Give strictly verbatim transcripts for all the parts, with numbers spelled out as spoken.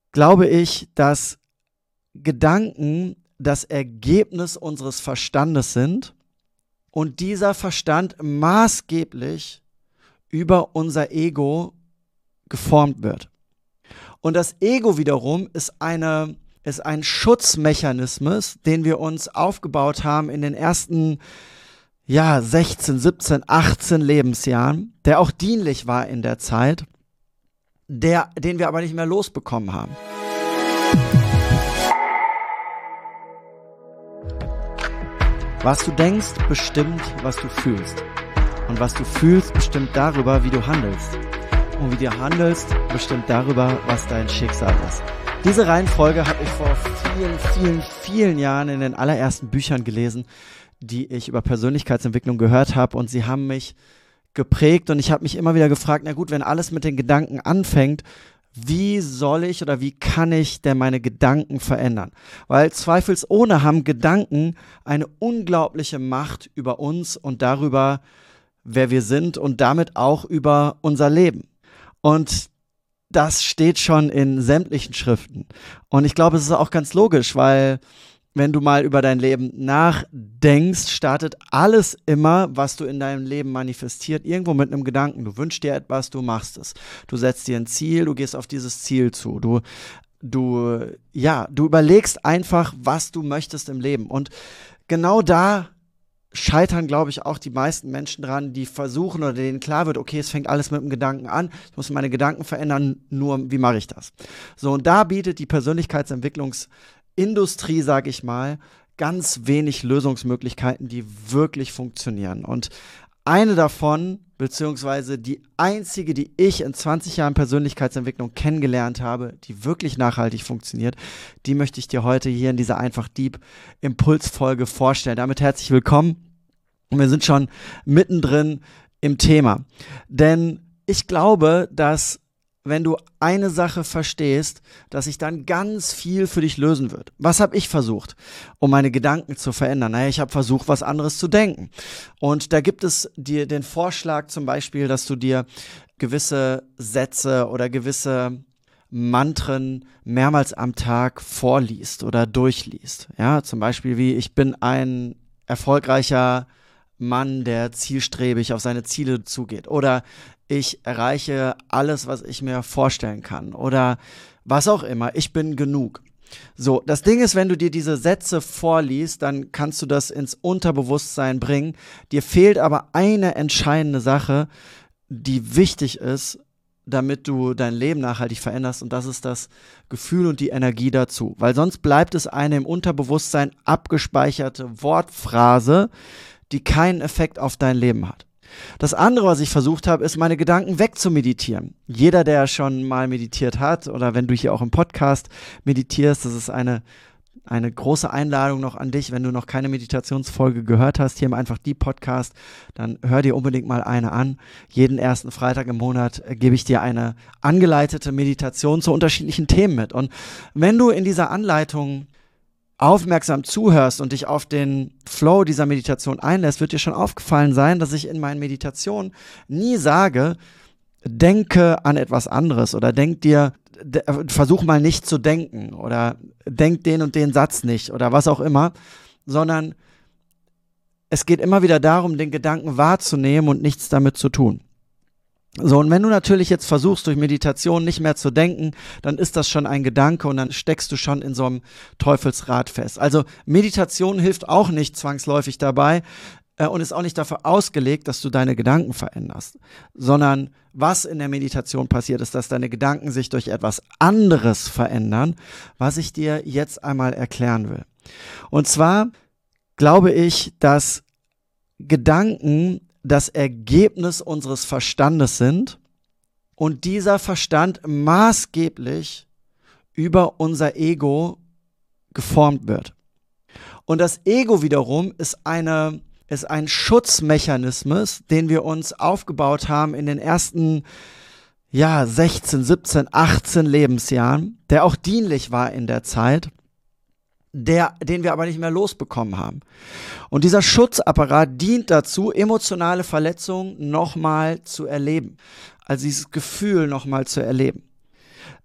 glaube ich, dass Gedanken das Ergebnis unseres Verstandes sind und dieser Verstand maßgeblich über unser Ego geformt wird. Und das Ego wiederum ist eine, ist ein Schutzmechanismus, den wir uns aufgebaut haben in den ersten ja, sechzehn, siebzehn, achtzehn Lebensjahren, der auch dienlich war in der Zeit, der, den wir aber nicht mehr losbekommen haben. Was du denkst, bestimmt, was du fühlst. Und was du fühlst, bestimmt darüber, wie du handelst. Und wie du handelst, bestimmt darüber, was dein Schicksal ist. Diese Reihenfolge habe ich vor vielen, vielen, vielen Jahren in den allerersten Büchern gelesen, die ich über Persönlichkeitsentwicklung gehört habe. Und sie haben mich geprägt. Und ich habe mich immer wieder gefragt, na gut, wenn alles mit den Gedanken anfängt, wie soll ich oder wie kann ich denn meine Gedanken verändern? Weil zweifelsohne haben Gedanken eine unglaubliche Macht über uns und darüber, wer wir sind und damit auch über unser Leben. Und das steht schon in sämtlichen Schriften. Und ich glaube, es ist auch ganz logisch, weil wenn du mal über dein Leben nachdenkst, startet alles immer, was du in deinem Leben manifestiert, irgendwo mit einem Gedanken. Du wünschst dir etwas, du machst es. Du setzt dir ein Ziel, du gehst auf dieses Ziel zu. Du, du, ja, du überlegst einfach, was du möchtest im Leben. Und genau da scheitern, glaube ich, auch die meisten Menschen dran, die versuchen oder denen klar wird, okay, es fängt alles mit dem Gedanken an, ich muss meine Gedanken verändern, nur wie mache ich das? So, und da bietet die Persönlichkeitsentwicklungsindustrie, sage ich mal, ganz wenig Lösungsmöglichkeiten, die wirklich funktionieren. Und eine davon, beziehungsweise die einzige, die ich in zwanzig Jahren Persönlichkeitsentwicklung kennengelernt habe, die wirklich nachhaltig funktioniert, die möchte ich dir heute hier in dieser Einfach-Deep-Impulsfolge vorstellen. Damit herzlich willkommen. Und wir sind schon mittendrin im Thema. Denn ich glaube, dass wenn du eine Sache verstehst, dass sich dann ganz viel für dich lösen wird. Was habe ich versucht, um meine Gedanken zu verändern? Naja, ich habe versucht, was anderes zu denken. Und da gibt es dir den Vorschlag zum Beispiel, dass du dir gewisse Sätze oder gewisse Mantren mehrmals am Tag vorliest oder durchliest. Ja, zum Beispiel wie: Ich bin ein erfolgreicher Mann, der zielstrebig auf seine Ziele zugeht. Oder ich erreiche alles, was ich mir vorstellen kann. Oder was auch immer. Ich bin genug. So, das Ding ist, wenn du dir diese Sätze vorliest, dann kannst du das ins Unterbewusstsein bringen. Dir fehlt aber eine entscheidende Sache, die wichtig ist, damit du dein Leben nachhaltig veränderst. Und das ist das Gefühl und die Energie dazu. Weil sonst bleibt es eine im Unterbewusstsein abgespeicherte Wortphrase, die keinen Effekt auf dein Leben hat. Das andere, was ich versucht habe, ist, meine Gedanken wegzumeditieren. Jeder, der schon mal meditiert hat oder wenn du hier auch im Podcast meditierst, das ist eine, eine große Einladung noch an dich. Wenn du noch keine Meditationsfolge gehört hast, hier im Einfach Deep Podcast, dann hör dir unbedingt mal eine an. Jeden ersten Freitag im Monat äh, gebe ich dir eine angeleitete Meditation zu unterschiedlichen Themen mit. Und wenn du in dieser Anleitung aufmerksam zuhörst und dich auf den Flow dieser Meditation einlässt, wird dir schon aufgefallen sein, dass ich in meinen Meditationen nie sage, denke an etwas anderes oder denk dir, de, versuch mal nicht zu denken oder denk den und den Satz nicht oder was auch immer, sondern es geht immer wieder darum, den Gedanken wahrzunehmen und nichts damit zu tun. So, und wenn du natürlich jetzt versuchst, durch Meditation nicht mehr zu denken, dann ist das schon ein Gedanke und dann steckst du schon in so einem Teufelsrad fest. Also Meditation hilft auch nicht zwangsläufig dabei äh, und ist auch nicht dafür ausgelegt, dass du deine Gedanken veränderst, sondern was in der Meditation passiert, ist, dass deine Gedanken sich durch etwas anderes verändern, was ich dir jetzt einmal erklären will. Und zwar glaube ich, dass Gedanken das Ergebnis unseres Verstandes sind und dieser Verstand maßgeblich über unser Ego geformt wird. Und das Ego wiederum ist eine, ist ein Schutzmechanismus, den wir uns aufgebaut haben in den ersten ja, sechzehn, siebzehn, achtzehn Lebensjahren, der auch dienlich war in der Zeit, der, den wir aber nicht mehr losbekommen haben. Und dieser Schutzapparat dient dazu, emotionale Verletzungen nochmal zu erleben. Also dieses Gefühl nochmal zu erleben.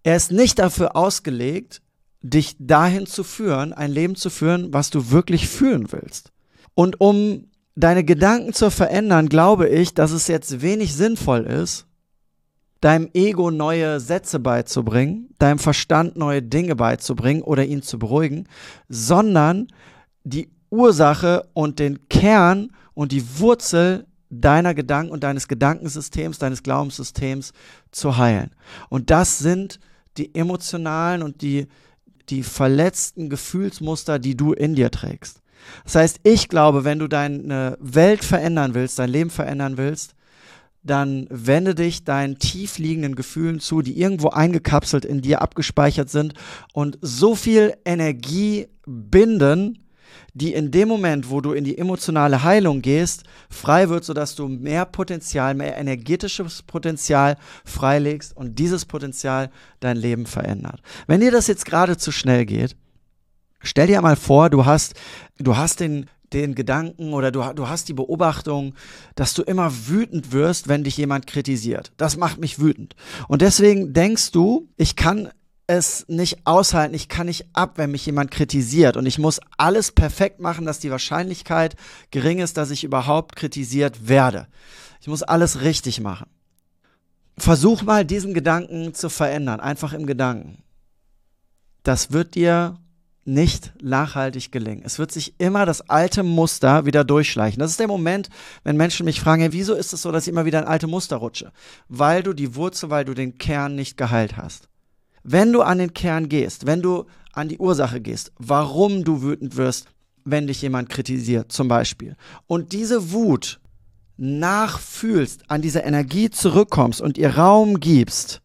Er ist nicht dafür ausgelegt, dich dahin zu führen, ein Leben zu führen, was du wirklich fühlen willst. Und um deine Gedanken zu verändern, glaube ich, dass es jetzt wenig sinnvoll ist, deinem Ego neue Sätze beizubringen, deinem Verstand neue Dinge beizubringen oder ihn zu beruhigen, sondern die Ursache und den Kern und die Wurzel deiner Gedanken und deines Gedankensystems, deines Glaubenssystems zu heilen. Und das sind die emotionalen und die, die verletzten Gefühlsmuster, die du in dir trägst. Das heißt, ich glaube, wenn du deine Welt verändern willst, dein Leben verändern willst, dann wende dich deinen tief liegenden Gefühlen zu, die irgendwo eingekapselt in dir abgespeichert sind und so viel Energie binden, die in dem Moment, wo du in die emotionale Heilung gehst, frei wird, sodass du mehr Potenzial, mehr energetisches Potenzial freilegst und dieses Potenzial dein Leben verändert. Wenn dir das jetzt gerade zu schnell geht, stell dir mal vor, du hast, du hast den den Gedanken oder du, du hast die Beobachtung, dass du immer wütend wirst, wenn dich jemand kritisiert. Das macht mich wütend. Und deswegen denkst du, ich kann es nicht aushalten, ich kann nicht ab, wenn mich jemand kritisiert und ich muss alles perfekt machen, dass die Wahrscheinlichkeit gering ist, dass ich überhaupt kritisiert werde. Ich muss alles richtig machen. Versuch mal, diesen Gedanken zu verändern, einfach im Gedanken. Das wird dir nicht nachhaltig gelingen. Es wird sich immer das alte Muster wieder durchschleichen. Das ist der Moment, wenn Menschen mich fragen, hey, wieso ist es so, dass ich immer wieder in alte Muster rutsche? Weil du die Wurzel, weil du den Kern nicht geheilt hast. Wenn du an den Kern gehst, wenn du an die Ursache gehst, warum du wütend wirst, wenn dich jemand kritisiert, zum Beispiel, und diese Wut nachfühlst, an diese Energie zurückkommst und ihr Raum gibst,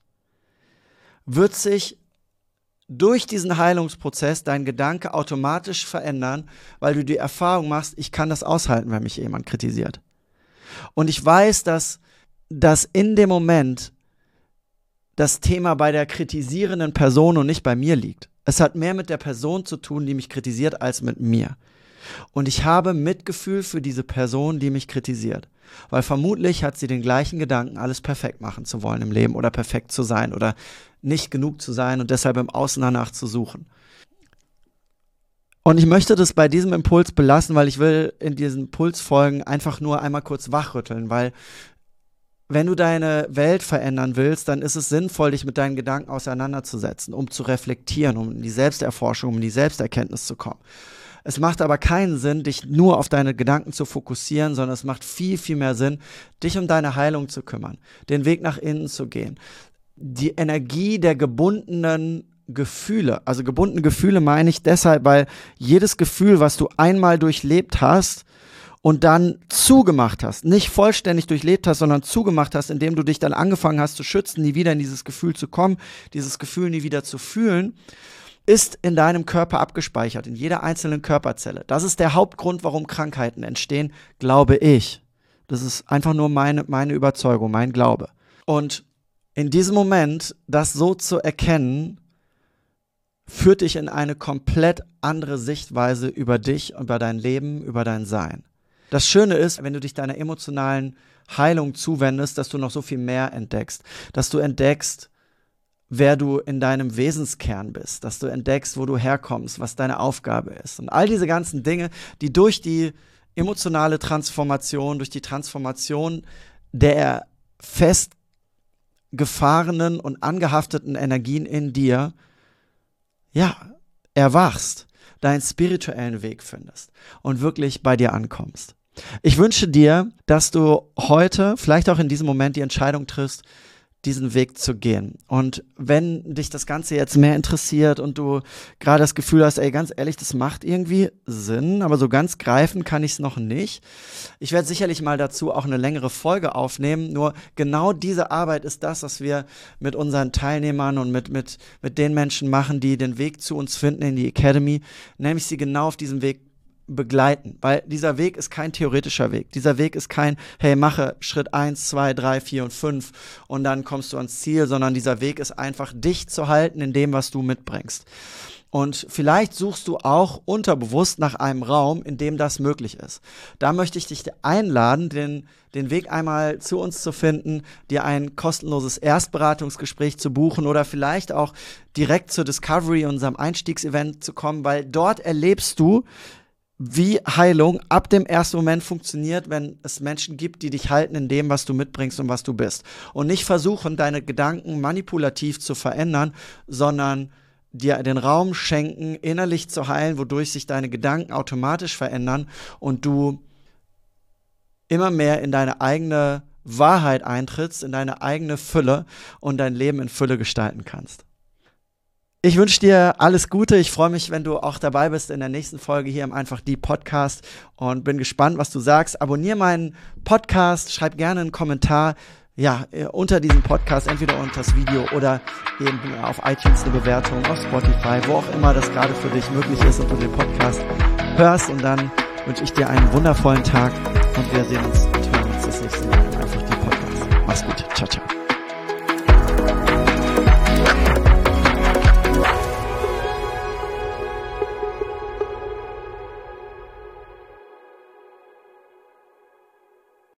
wird sich durch diesen Heilungsprozess dein Gedanke automatisch verändern, weil du die Erfahrung machst, ich kann das aushalten, wenn mich jemand kritisiert. Und ich weiß, dass, dass in dem Moment das Thema bei der kritisierenden Person und nicht bei mir liegt. Es hat mehr mit der Person zu tun, die mich kritisiert, als mit mir. Und ich habe Mitgefühl für diese Person, die mich kritisiert. Weil vermutlich hat sie den gleichen Gedanken, alles perfekt machen zu wollen im Leben oder perfekt zu sein oder nicht genug zu sein und deshalb im Außen danach zu suchen. Und ich möchte das bei diesem Impuls belassen, weil ich will in diesen Impulsfolgen einfach nur einmal kurz wachrütteln, weil wenn du deine Welt verändern willst, dann ist es sinnvoll, dich mit deinen Gedanken auseinanderzusetzen, um zu reflektieren, um in die Selbsterforschung, um in die Selbsterkenntnis zu kommen. Es macht aber keinen Sinn, dich nur auf deine Gedanken zu fokussieren, sondern es macht viel, viel mehr Sinn, dich um deine Heilung zu kümmern, den Weg nach innen zu gehen. Die Energie der gebundenen Gefühle, also gebundene Gefühle meine ich deshalb, weil jedes Gefühl, was du einmal durchlebt hast und dann zugemacht hast, nicht vollständig durchlebt hast, sondern zugemacht hast, indem du dich dann angefangen hast zu schützen, nie wieder in dieses Gefühl zu kommen, dieses Gefühl nie wieder zu fühlen, ist in deinem Körper abgespeichert, in jeder einzelnen Körperzelle. Das ist der Hauptgrund, warum Krankheiten entstehen, glaube ich. Das ist einfach nur meine, meine Überzeugung, mein Glaube. Und in diesem Moment, das so zu erkennen, führt dich in eine komplett andere Sichtweise über dich, über dein Leben, über dein Sein. Das Schöne ist, wenn du dich deiner emotionalen Heilung zuwendest, dass du noch so viel mehr entdeckst, dass du entdeckst, wer du in deinem Wesenskern bist, dass du entdeckst, wo du herkommst, was deine Aufgabe ist. Und all diese ganzen Dinge, die durch die emotionale Transformation, durch die Transformation der festgefahrenen und angehafteten Energien in dir, ja, erwachst, deinen spirituellen Weg findest und wirklich bei dir ankommst. Ich wünsche dir, dass du heute, vielleicht auch in diesem Moment, die Entscheidung triffst, diesen Weg zu gehen. Und wenn dich das Ganze jetzt mehr interessiert und du gerade das Gefühl hast, ey, ganz ehrlich, das macht irgendwie Sinn, aber so ganz greifen kann ich es noch nicht. Ich werde sicherlich mal dazu auch eine längere Folge aufnehmen, nur genau diese Arbeit ist das, was wir mit unseren Teilnehmern und mit, mit, mit den Menschen machen, die den Weg zu uns finden in die Academy, nämlich sie genau auf diesem Weg begleiten, weil dieser Weg ist kein theoretischer Weg. Dieser Weg ist kein, hey, mache Schritt eins, zwei, drei, vier und fünf und dann kommst du ans Ziel, sondern dieser Weg ist einfach, dich zu halten in dem, was du mitbringst. Und vielleicht suchst du auch unterbewusst nach einem Raum, in dem das möglich ist. Da möchte ich dich einladen, den, den Weg einmal zu uns zu finden, dir ein kostenloses Erstberatungsgespräch zu buchen oder vielleicht auch direkt zur Discovery, unserem Einstiegsevent zu kommen, weil dort erlebst du, wie Heilung ab dem ersten Moment funktioniert, wenn es Menschen gibt, die dich halten in dem, was du mitbringst und was du bist. Und nicht versuchen, deine Gedanken manipulativ zu verändern, sondern dir den Raum schenken, innerlich zu heilen, wodurch sich deine Gedanken automatisch verändern und du immer mehr in deine eigene Wahrheit eintrittst, in deine eigene Fülle und dein Leben in Fülle gestalten kannst. Ich wünsche dir alles Gute. Ich freue mich, wenn du auch dabei bist in der nächsten Folge hier im Einfach Die Podcast und bin gespannt, was du sagst. Abonnier meinen Podcast, schreib gerne einen Kommentar. Ja, unter diesem Podcast, entweder unter das Video oder eben auf iTunes eine Bewertung, auf Spotify, wo auch immer das gerade für dich möglich ist und du den Podcast hörst. Und dann wünsche ich dir einen wundervollen Tag und wir sehen uns und hören uns das nächste Mal. Einfach die Podcast. Mach's gut. Ciao, ciao.